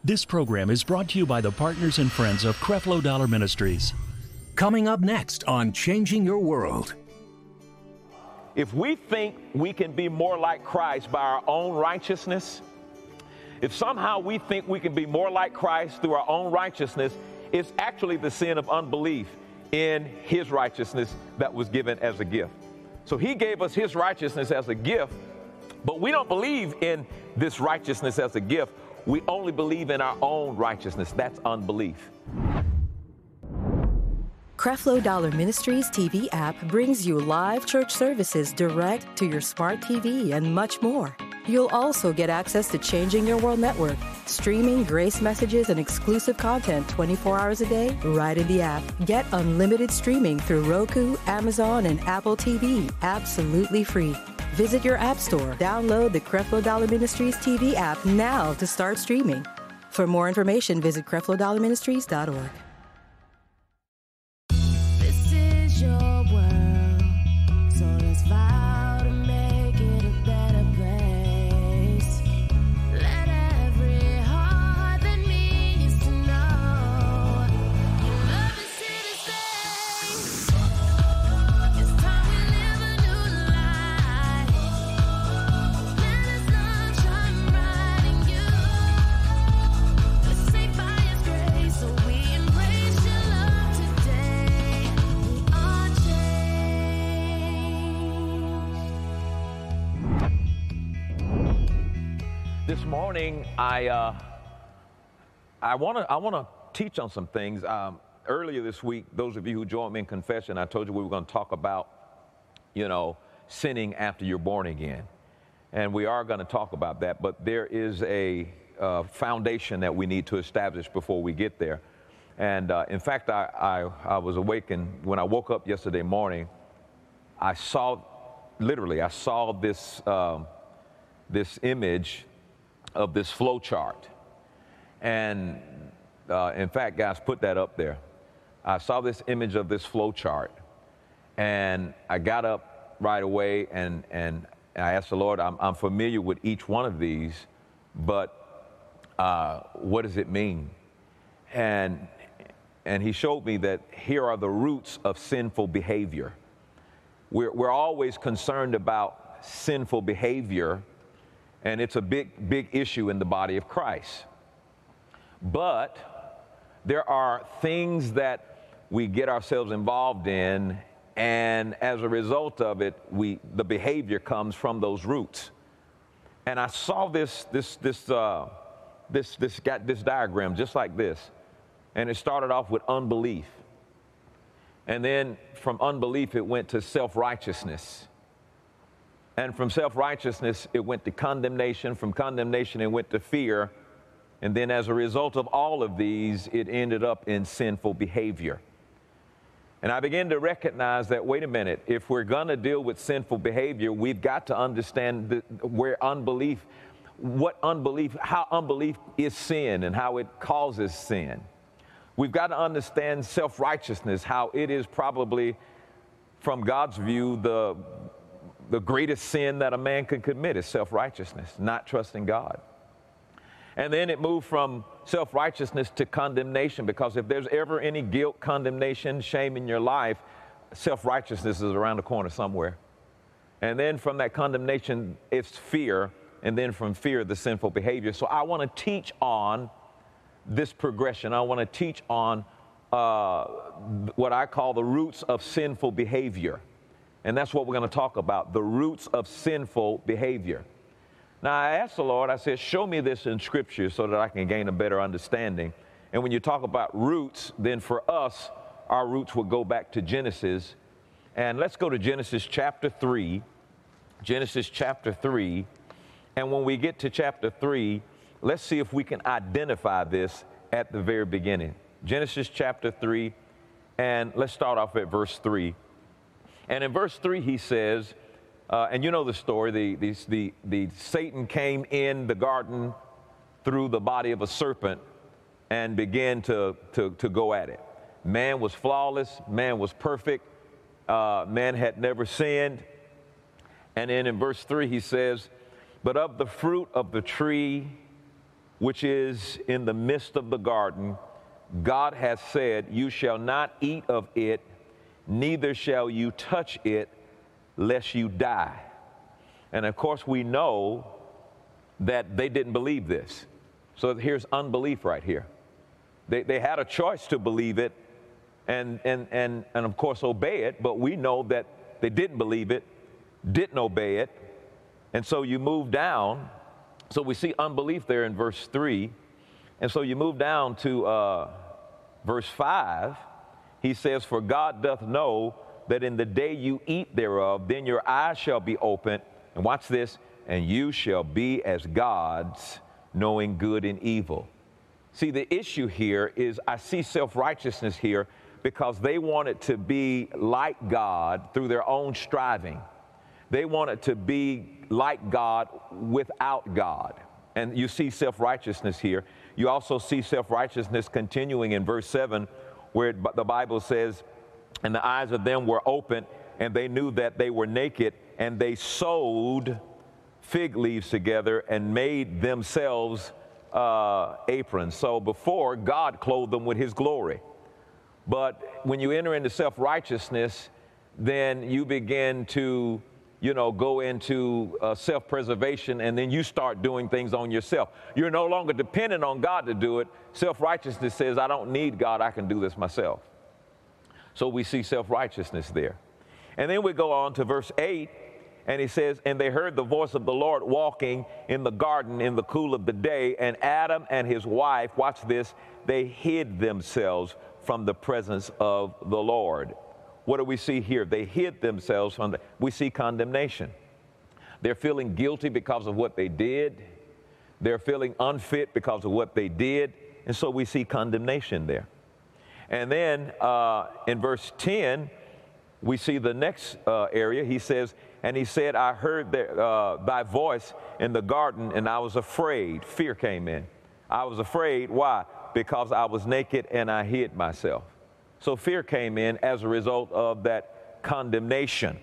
This program is brought to you by the partners and friends of Creflo Dollar Ministries. Coming up next on Changing Your World. If we think we can be more like Christ by our own righteousness, if somehow we think we can be more like Christ through our own righteousness, it's actually the sin of unbelief in his righteousness that was given as a gift. So he gave us his righteousness as a gift, but we don't believe in this righteousness as a gift. We only believe in our own righteousness. That's unbelief. Creflo Dollar Ministries TV app brings you live church services direct to your smart TV and much more. You'll also get access to Changing Your World Network, streaming grace messages and exclusive content 24 hours a day right in the app. Get unlimited streaming through Roku, Amazon, and Apple TV absolutely free. Visit your app store, download the Creflo Dollar Ministries TV app now to start streaming. For more information, visit CrefloDollarMinistries.org. This is your world, so let's vow to make it a better place. Let every heart that needs to know you love this city space. It's time we live a new life. Let us love shine bright in you. We're saved by His grace, so we embrace your love today. We are changed. This morning, I want to teach on some things. Earlier this week, those of you who joined me in confession, I told you we were going to talk about, sinning after you're born again. And we are going to talk about that, but there is a foundation that we need to establish before we get there. And in fact, I was awakened when I woke up yesterday morning. I saw this image of this flow chart. And in fact, guys, put that up there. I saw this image of this flow chart, and I got up right away and I asked the Lord, I'm familiar with each one of these, but what does it mean? And he showed me that here are the roots of sinful behavior. We're always concerned about sinful behavior, and it's a big issue in the body of Christ. But there are things that we get ourselves involved in, and as a result of it, the behavior comes from those roots. And I saw this diagram just like this, and it started off with unbelief, and then from unbelief it went to self-righteousness. And from self-righteousness, it went to condemnation. From condemnation, it went to fear. And then as a result of all of these, it ended up in sinful behavior. And I began to recognize that, wait a minute, if we're going to deal with sinful behavior, we've got to understand how unbelief is sin and how it causes sin. We've got to understand self-righteousness, how it is probably, from God's view, the greatest sin that a man can commit is self-righteousness, not trusting God. And then it moved from self-righteousness to condemnation, because if there's ever any guilt, condemnation, shame in your life, self-righteousness is around the corner somewhere. And then from that condemnation, it's fear, and then from fear, the sinful behavior. So I want to teach on this progression. I want to teach on what I call the roots of sinful behavior. And that's what we're going to talk about, the roots of sinful behavior. Now, I asked the Lord, I said, show me this in Scripture so that I can gain a better understanding. And when you talk about roots, then for us, our roots will go back to Genesis. And let's go to Genesis chapter 3. Genesis chapter 3. And when we get to chapter 3, let's see if we can identify this at the very beginning. Genesis chapter 3, and let's start off at verse 3. And in verse 3, he says, and you know the story, the Satan came in the garden through the body of a serpent and began to go at it. Man was flawless, man was perfect, man had never sinned. And then in verse 3, he says, but of the fruit of the tree which is in the midst of the garden, God has said, you shall not eat of it, neither shall you touch it, lest you die. And of course, we know that they didn't believe this. So here's unbelief right here. They had a choice to believe it and of course obey it, but we know that they didn't believe it, didn't obey it. And so you move down. So we see unbelief there in verse 3. And so you move down to verse 5. He says, for God doth know that in the day you eat thereof, then your eyes shall be opened. And watch this, and you shall be as gods, knowing good and evil. See, the issue here is I see self-righteousness here because they wanted to be like God through their own striving. They wanted to be like God without God. And you see self-righteousness here. You also see self-righteousness continuing in verse 7, where the Bible says, and the eyes of them were opened, and they knew that they were naked, and they sewed fig leaves together and made themselves aprons. So before, God clothed them with his glory. But when you enter into self-righteousness, then you begin to, go into self-preservation, and then you start doing things on yourself. You're no longer dependent on God to do it. Self-righteousness says, I don't need God, I can do this myself. So we see self-righteousness there. And then we go on to verse 8, and he says, and they heard the voice of the Lord walking in the garden in the cool of the day, and Adam and his wife, watch this, they hid themselves from the presence of the Lord. What do we see here? They hid themselves from we see condemnation. They're feeling guilty because of what they did. They're feeling unfit because of what they did. And so we see condemnation there. And then in verse 10, we see the next area. He says, and he said, I heard thy voice in the garden, and I was afraid. Fear came in. I was afraid. Why? Because I was naked and I hid myself. So fear came in as a result of that condemnation.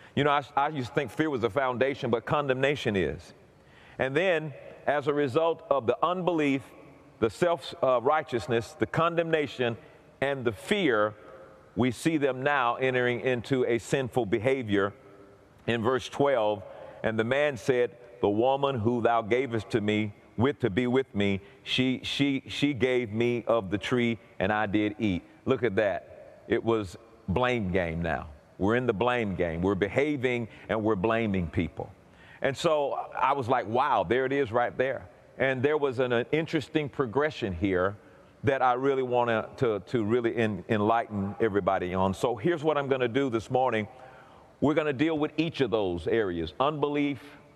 I used to think fear was the foundation, but condemnation is. And then as a result of the unbelief, the self-righteousness, the condemnation, and the fear, we see them now entering into a sinful behavior. In verse 12, and the man said, the woman who thou gavest to me to be with me, she gave me of the tree, and I did eat. Look at that. It was blame game now. We're in the blame game. We're behaving and we're blaming people. And so I was like, wow, there it is right there. And there was an interesting progression here that I really want to really enlighten everybody on. So here's what I'm going to do this morning. We're going to deal with each of those areas: unbelief,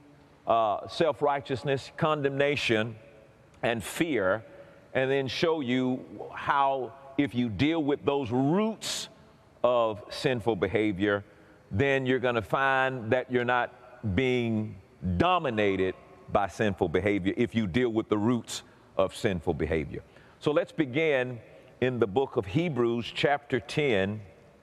self-righteousness, condemnation, and fear, and then show you how if you deal with those roots of sinful behavior, then you're going to find that you're not being dominated by sinful behavior if you deal with the roots of sinful behavior. So let's begin in the book of Hebrews chapter 10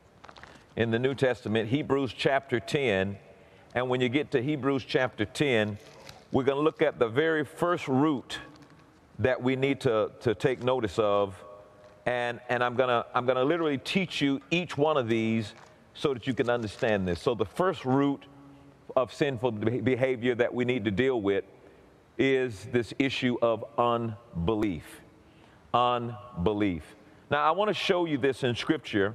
in the New Testament, Hebrews chapter 10. And when you get to Hebrews chapter 10, we're going to look at the very first root that we need to take notice of. And I'm gonna literally teach you each one of these so that you can understand this. So the first root of sinful behavior that we need to deal with is this issue of unbelief. Unbelief. Now, I want to show you this in Scripture.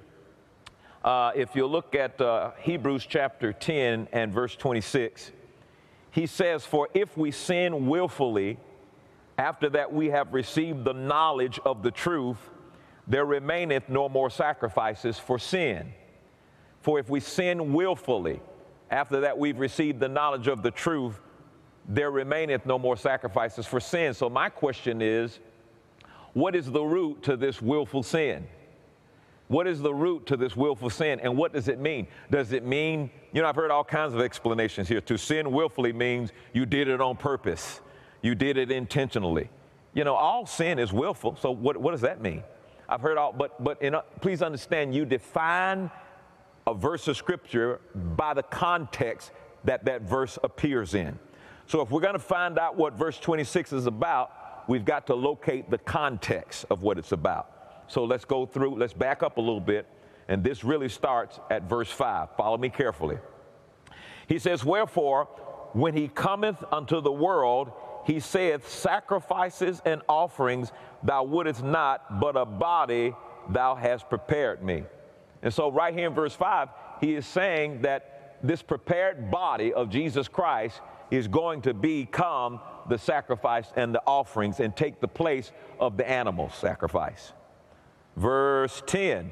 If you look at Hebrews chapter 10 and verse 26, he says, for if we sin willfully, after that we have received the knowledge of the truth, there remaineth no more sacrifices for sin. For if we sin willfully, after that we've received the knowledge of the truth, there remaineth no more sacrifices for sin. So my question is, what is the root to this willful sin? What is the root to this willful sin, and what does it mean? Does it mean, I've heard all kinds of explanations here. To sin willfully means you did it on purpose. You did it intentionally. All sin is willful, so what does that mean? I've heard all, but please understand, you define a verse of Scripture by the context that verse appears in. So if we're going to find out what verse 26 is about, we've got to locate the context of what it's about. So let's go through, let's back up a little bit, and this really starts at verse 5. Follow me carefully. He says, wherefore, when he cometh unto the world, he saith, sacrifices and offerings thou wouldest not, but a body thou hast prepared me. And so right here in verse 5, he is saying that this prepared body of Jesus Christ is going to become the sacrifice and the offerings and take the place of the animal sacrifice. Verse 10,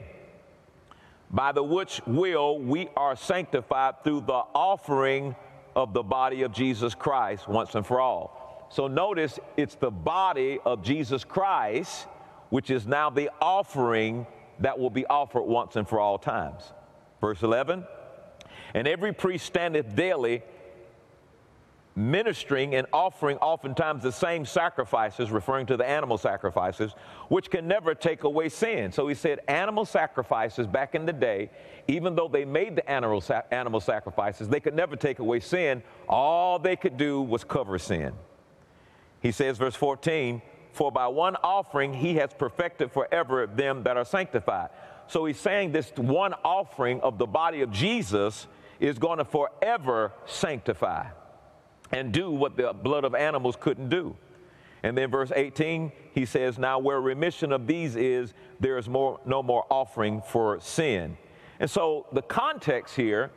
by the which will we are sanctified through the offering of the body of Jesus Christ once and for all. So notice it's the body of Jesus Christ, which is now the offering that will be offered once and for all times. Verse 11, and every priest standeth daily ministering and offering oftentimes the same sacrifices, referring to the animal sacrifices, which can never take away sin. So he said animal sacrifices back in the day, even though they made the animal sacrifices, they could never take away sin. All they could do was cover sin. He says, verse 14, for by one offering he has perfected forever them that are sanctified. So he's saying this one offering of the body of Jesus is going to forever sanctify and do what the blood of animals couldn't do. And then verse 18, he says, now where remission of these is, there is no more offering for sin. And so the context here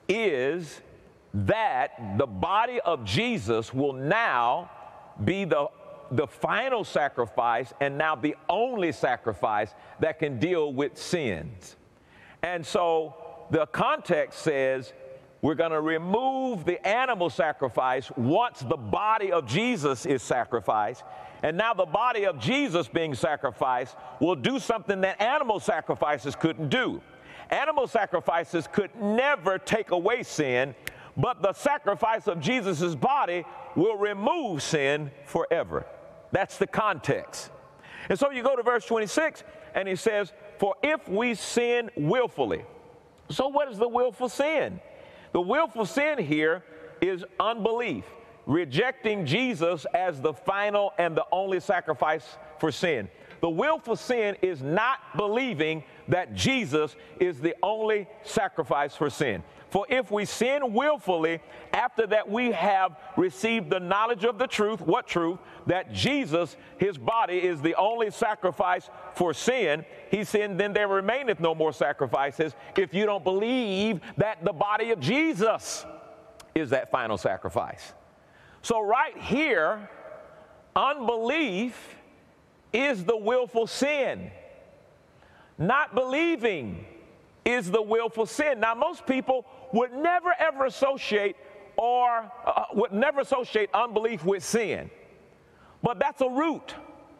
is that the body of Jesus will now be the final sacrifice and now the only sacrifice that can deal with sins. And so the context says we're going to remove the animal sacrifice once the body of Jesus is sacrificed. And now the body of Jesus being sacrificed will do something that animal sacrifices couldn't do. Animal sacrifices could never take away sin, but the sacrifice of Jesus' body will remove sin forever. That's the context. And so you go to verse 26, and he says, for if we sin willfully. So what is the willful sin? The willful sin here is unbelief, rejecting Jesus as the final and the only sacrifice for sin. The willful sin is not believing that Jesus is the only sacrifice for sin. For if we sin willfully, after that we have received the knowledge of the truth, what truth? That Jesus, his body, is the only sacrifice for sin. He said, then there remaineth no more sacrifices if you don't believe that the body of Jesus is that final sacrifice. So right here, unbelief is the willful sin. Not believing is the willful sin. Now, most people would never ever associate unbelief with sin, but that's a root.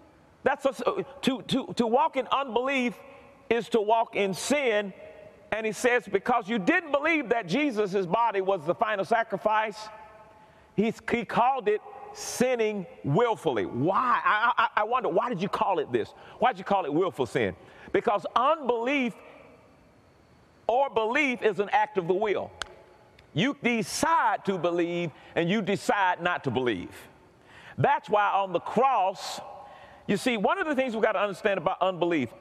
To walk in unbelief is to walk in sin. And he says, because you didn't believe that Jesus' body was the final sacrifice, he called it sinning willfully. Why? I wonder, why did you call it this? Why did you call it willful sin? Because unbelief or belief is an act of the will. You decide to believe and you decide not to believe. That's why on the cross, you see, one of the things we've got to understand about unbelief,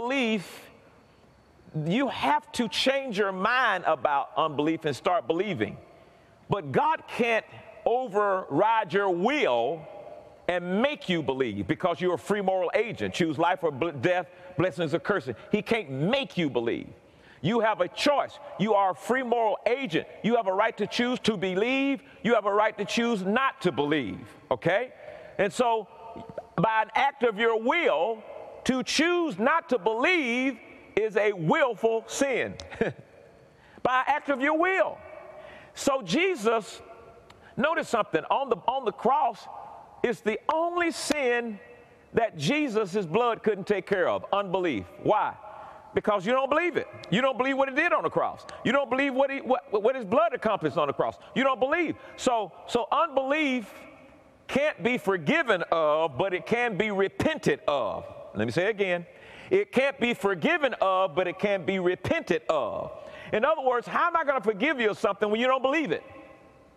you have to change your mind about unbelief and start believing. But God can't override your will and make you believe because you're a free moral agent. Choose life or death, blessings or curses. He can't make you believe. You have a choice. You are a free moral agent. You have a right to choose to believe. You have a right to choose not to believe, okay? And so by an act of your will, to choose not to believe is a willful sin. By an act of your will. So Jesus, notice something, on the cross, it's the only sin that Jesus' blood couldn't take care of, unbelief. Why? Because you don't believe it. You don't believe what he did on the cross. You don't believe what his blood accomplished on the cross. You don't believe. So unbelief can't be forgiven of, but it can be repented of. Let me say it again. It can't be forgiven of, but it can be repented of. In other words, how am I going to forgive you of something when you don't believe it?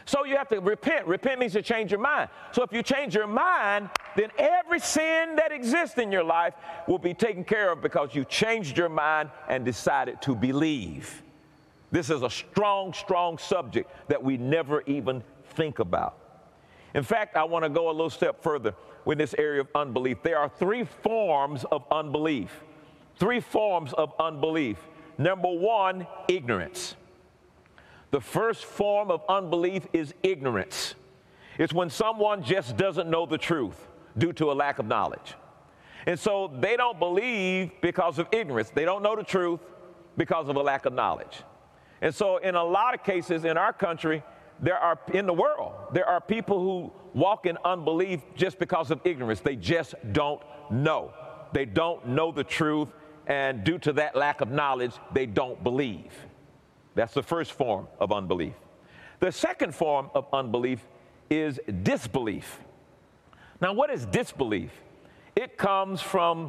So you have to repent. Repent means to change your mind. So if you change your mind, then every sin that exists in your life will be taken care of because you changed your mind and decided to believe. This is a strong, strong subject that we never even think about. In fact, I want to go a little step further with this area of unbelief. There are 3 forms of unbelief. 3 forms of unbelief. Number 1, ignorance. The first form of unbelief is ignorance. It's when someone just doesn't know the truth due to a lack of knowledge. And so they don't believe because of ignorance. They don't know the truth because of a lack of knowledge. And so in a lot of cases in our country, in the world, there are people who walk in unbelief just because of ignorance. They just don't know. They don't know the truth, and due to that lack of knowledge, they don't believe. That's the first form of unbelief. The second form of unbelief is disbelief. Now, what is disbelief? It comes from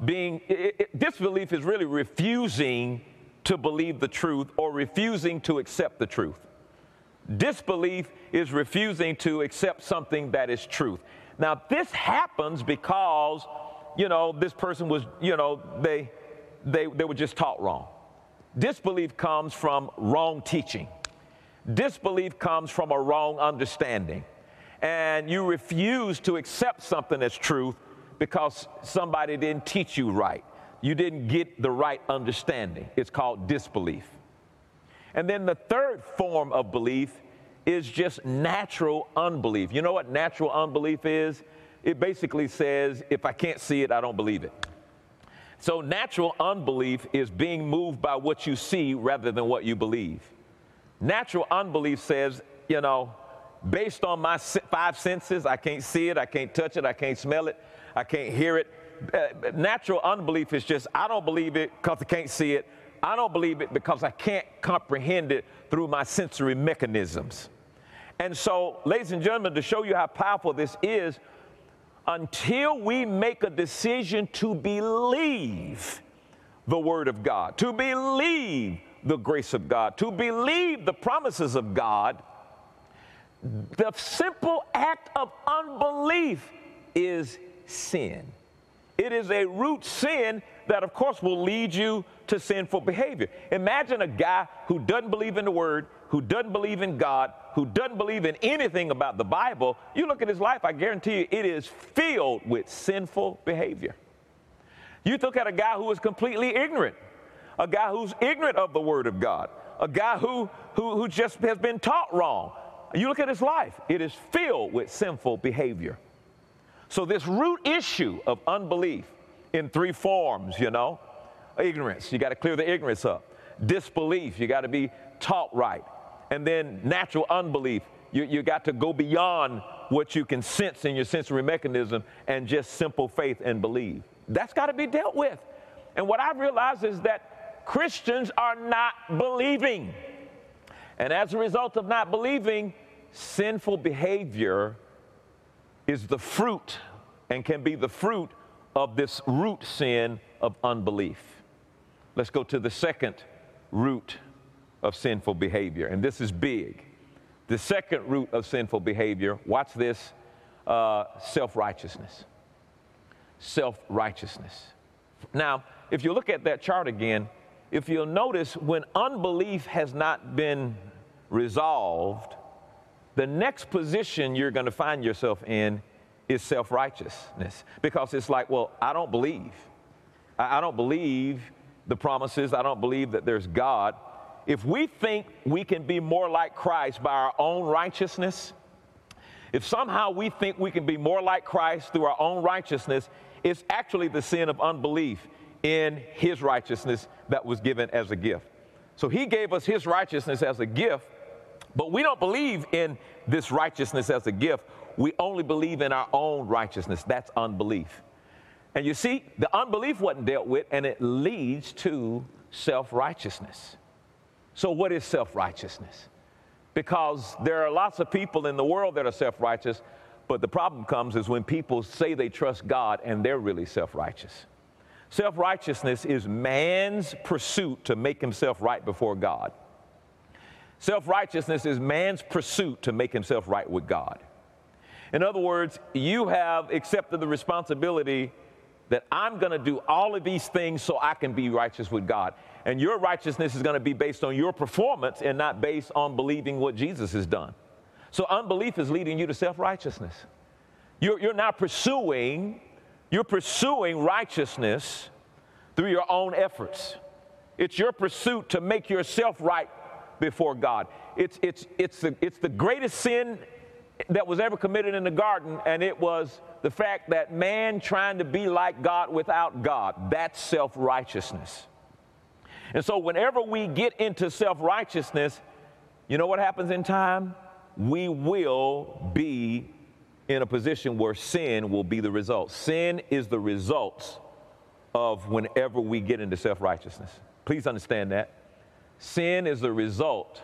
disbelief is really refusing to believe the truth or refusing to accept the truth. Disbelief is refusing to accept something that is truth. Now, this happens because, this person was, they were just taught wrong. Disbelief comes from wrong teaching. Disbelief comes from a wrong understanding. And you refuse to accept something as truth because somebody didn't teach you right. You didn't get the right understanding. It's called disbelief. And then the third form of belief is just natural unbelief. You know what natural unbelief is? It basically says, if I can't see it, I don't believe it. So natural unbelief is being moved by what you see rather than what you believe. Natural unbelief says, based on my 5 senses, I can't see it, I can't touch it, I can't smell it, I can't hear it. Natural unbelief is just, I don't believe it because I can't see it. I don't believe it because I can't comprehend it through my sensory mechanisms. And so, ladies and gentlemen, to show you how powerful this is, until we make a decision to believe the Word of God, to believe the grace of God, to believe the promises of God, the simple act of unbelief is sin. It is a root sin that, of course, will lead you to sinful behavior. Imagine a guy who doesn't believe in the Word, who doesn't believe in God, who doesn't believe in anything about the Bible. You look at his life, I guarantee you, it is filled with sinful behavior. You look at a guy who is completely ignorant, a guy who's ignorant of the Word of God, a guy who just has been taught wrong. You look at his life, it is filled with sinful behavior. So this root issue of unbelief in 3 forms, ignorance, you got to clear the ignorance up. Disbelief, you got to be taught right. And then natural unbelief, you got to go beyond what you can sense in your sensory mechanism and just simple faith and believe. That's got to be dealt with. And what I've realized is that Christians are not believing. And as a result of not believing, sinful behavior is the fruit and can be the fruit of this root sin of unbelief. Let's go to the second root of sinful behavior, and this is big. The second root of sinful behavior, watch this, self-righteousness. Self-righteousness. Now, if you look at that chart again, if you'll notice, when unbelief has not been resolved, the next position you're going to find yourself in is self-righteousness, because it's like, well, I don't believe. I don't believe the promises. I don't believe that there's God. If we think we can be more like Christ by our own righteousness, if somehow we think we can be more like Christ through our own righteousness, it's actually the sin of unbelief in His righteousness that was given as a gift. So He gave us His righteousness as a gift, but we don't believe in this righteousness as a gift. We only believe in our own righteousness. That's unbelief. And you see, the unbelief wasn't dealt with, and it leads to self-righteousness. So what is self-righteousness? Because there are lots of people in the world that are self-righteous, but the problem comes is when people say they trust God and they're really self-righteous. Self-righteousness is man's pursuit to make himself right before God. Self-righteousness is man's pursuit to make himself right with God. In other words, you have accepted the responsibility that I'm going to do all of these things so I can be righteous with God. And your righteousness is going to be based on your performance and not based on believing what Jesus has done. So unbelief is leading you to self-righteousness. You're now pursuing righteousness through your own efforts. It's your pursuit to make yourself right before God. It's the greatest sin that was ever committed in the garden, and it was the fact that man trying to be like God without God. That's self-righteousness. And so whenever we get into self-righteousness, you know what happens in time? We will be in a position where sin will be the result. Sin is the result of whenever we get into self-righteousness. Please understand that. Sin is the result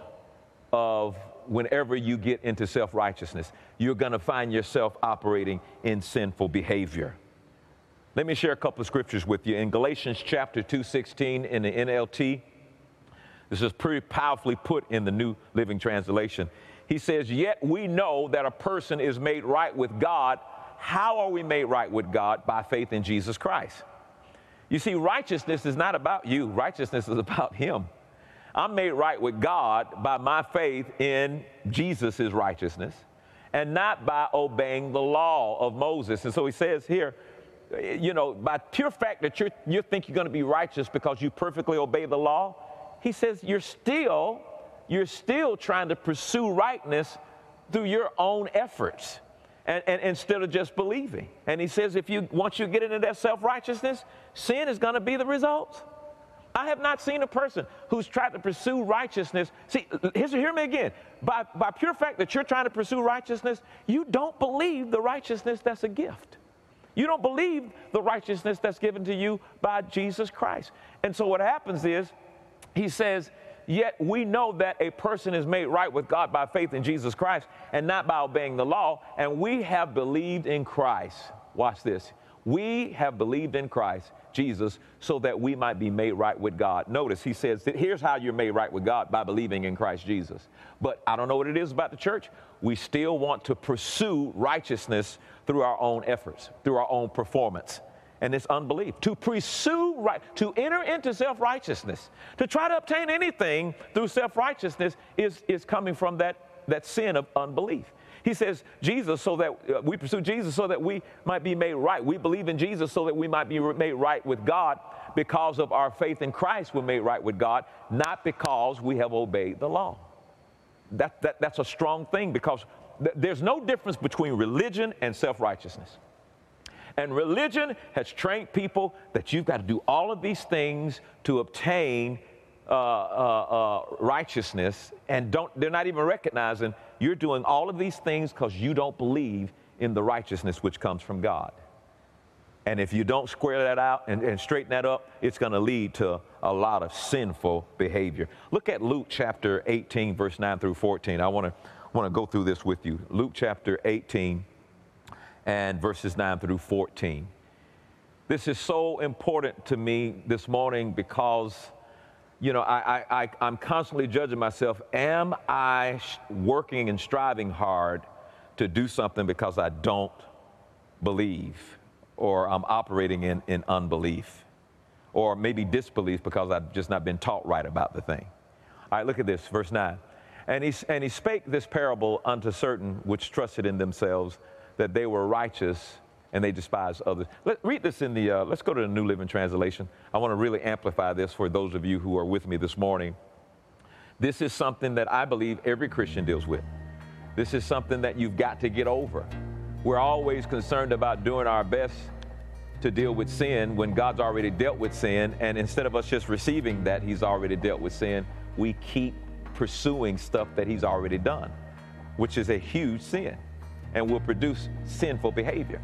of whenever you get into self-righteousness. You're going to find yourself operating in sinful behavior. Let me share a couple of scriptures with you. In Galatians chapter 2:16 in the NLT, this is pretty powerfully put in the New Living Translation. He says, yet we know that a person is made right with God. How are we made right with God? By faith in Jesus Christ. You see, righteousness is not about you. Righteousness is about him. I'm made right with God by my faith in Jesus' righteousness and not by obeying the law of Moses. And so he says here, you know, by pure fact that you think you're going to be righteous because you perfectly obey the law, he says you're still trying to pursue rightness through your own efforts and instead of just believing. And he says once you get into that self-righteousness, sin is going to be the result. I have not seen a person who's tried to pursue righteousness. See, hear me again. By pure fact that you're trying to pursue righteousness, you don't believe the righteousness that's a gift. You don't believe the righteousness that's given to you by Jesus Christ. And so what happens is, he says, yet we know that a person is made right with God by faith in Jesus Christ and not by obeying the law, and we have believed in Christ. Watch this. We have believed in Christ, Jesus, so that we might be made right with God. Notice he says that here's how you're made right with God, by believing in Christ Jesus. But I don't know what it is about the church. We still want to pursue righteousness through our own efforts, through our own performance. And it's unbelief. To pursue to enter into self-righteousness, to try to obtain anything through self-righteousness is coming from that sin of unbelief. He says, Jesus, so that we pursue Jesus so that we might be made right. We believe in Jesus so that we might be made right with God. Because of our faith in Christ, we're made right with God, not because we have obeyed the law. That's a strong thing, because there's no difference between religion and self-righteousness. And religion has trained people that you've got to do all of these things to obtain righteousness, and they're not even recognizing you're doing all of these things because you don't believe in the righteousness which comes from God. And if you don't square that out and straighten that up, it's going to lead to a lot of sinful behavior. Look at Luke chapter 18, verse 9 through 14. I want to go through this with you. Luke chapter 18 and verses 9 through 14. This is so important to me this morning because, you know, I'm constantly judging myself. Am I working and striving hard to do something because I don't believe, or I'm operating in unbelief, or maybe disbelief because I've just not been taught right about the thing? All right, look at this, verse 9. And he spake this parable unto certain which trusted in themselves that they were righteous, and they despise others. Read this in the, let's go to the New Living Translation. I want to really amplify this for those of you who are with me this morning. This is something that I believe every Christian deals with. This is something that you've got to get over. We're always concerned about doing our best to deal with sin when God's already dealt with sin, and instead of us just receiving that He's already dealt with sin, we keep pursuing stuff that He's already done, which is a huge sin and will produce sinful behavior.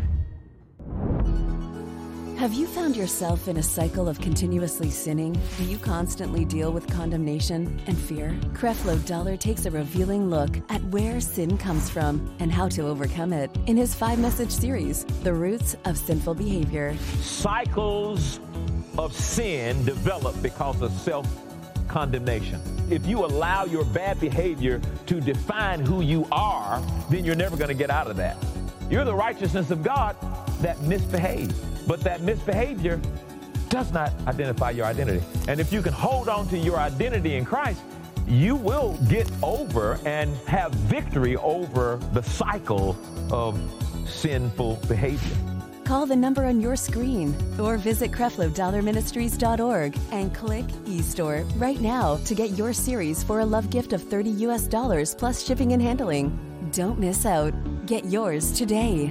Have you found yourself in a cycle of continuously sinning? Do you constantly deal with condemnation and fear? Creflo Dollar takes a revealing look at where sin comes from and how to overcome it in his 5-message series, The Roots of Sinful Behavior. Cycles of sin develop because of condemnation. If you allow your bad behavior to define who you are, then you're never going to get out of that. You're the righteousness of God that misbehaves, but that misbehavior does not identify your identity. And if you can hold on to your identity in Christ, you will get over and have victory over the cycle of sinful behavior. Call the number on your screen or visit CrefloDollarMinistries.org and click eStore right now to get your series for a love gift of $30 plus shipping and handling. Don't miss out. Get yours today.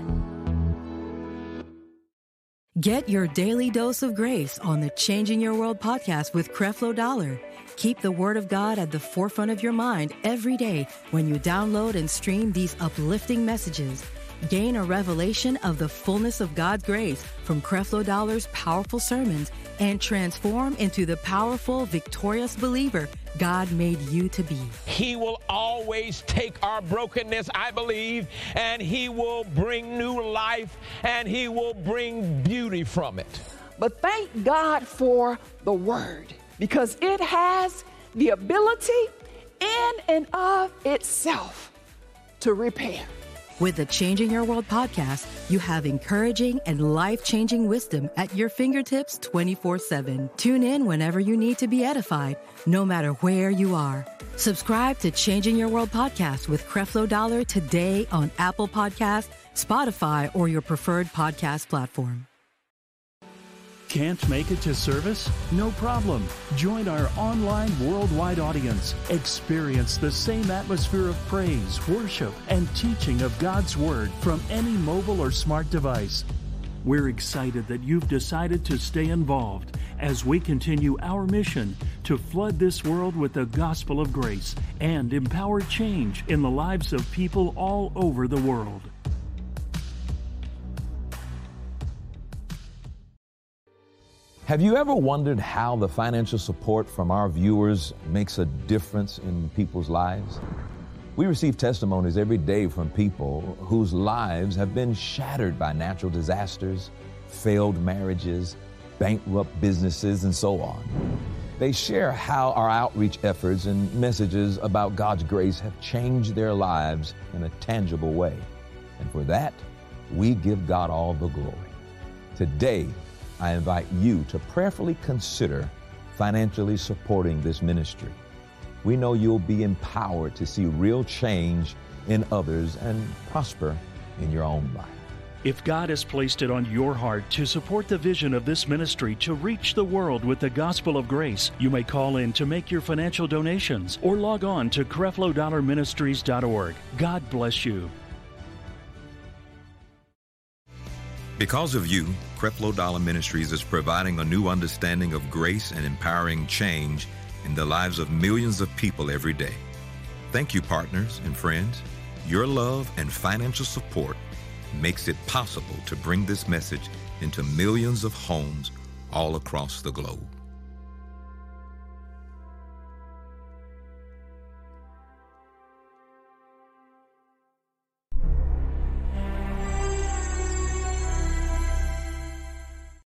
Get your daily dose of grace on the Changing Your World podcast with Creflo Dollar. Keep the Word of God at the forefront of your mind every day when you download and stream these uplifting messages. Gain a revelation of the fullness of God's grace from Creflo Dollar's powerful sermons and transform into the powerful, victorious believer God made you to be. He will always take our brokenness, I believe, and He will bring new life, and He will bring beauty from it. But thank God for the Word, because it has the ability in and of itself to repair. With the Changing Your World podcast, you have encouraging and life-changing wisdom at your fingertips 24/7. Tune in whenever you need to be edified, no matter where you are. Subscribe to Changing Your World podcast with Creflo Dollar today on Apple Podcasts, Spotify, or your preferred podcast platform. Can't make it to service? No problem. Join our online worldwide audience. Experience the same atmosphere of praise, worship, and teaching of God's Word from any mobile or smart device. We're excited that you've decided to stay involved as we continue our mission to flood this world with the gospel of grace and empower change in the lives of people all over the world. Have you ever wondered how the financial support from our viewers makes a difference in people's lives? We receive testimonies every day from people whose lives have been shattered by natural disasters, failed marriages, bankrupt businesses, and so on. They share how our outreach efforts and messages about God's grace have changed their lives in a tangible way. And for that, we give God all the glory. Today, I invite you to prayerfully consider financially supporting this ministry. We know you'll be empowered to see real change in others and prosper in your own life. If God has placed it on your heart to support the vision of this ministry to reach the world with the gospel of grace, you may call in to make your financial donations or log on to CrefloDollarMinistries.org. God bless you. Because of you, Creflo Dollar Ministries is providing a new understanding of grace and empowering change in the lives of millions of people every day. Thank you, partners and friends. Your love and financial support makes it possible to bring this message into millions of homes all across the globe.